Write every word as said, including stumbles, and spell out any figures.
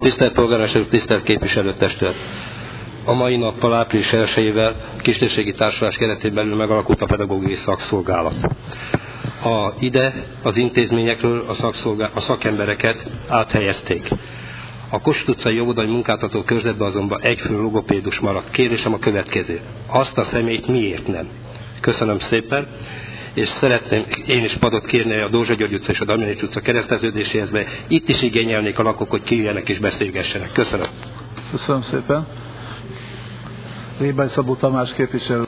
Tisztelt polgármester, tisztelt képviselőtestület! A mai nappal április elsejével Kistérségi Társulás keretén belül megalakult a pedagógiai szakszolgálat. A, ide az intézményekről a, a szakembereket áthelyezték. A Kossuth utcai óvodai munkáltató körzetben azonban egyfő logopédus maradt. Kérésem a következő. Azt a személyt miért nem? Köszönöm szépen, és szeretném én is padot kérni a Dózsa György utca és a Damjanics utca kereszteződéséhez, mert itt is igényelnék a lakók, hogy kiüljenek és beszélgessenek. Köszönöm. Köszönöm szépen. Rébai Szabó Tamás képviselő.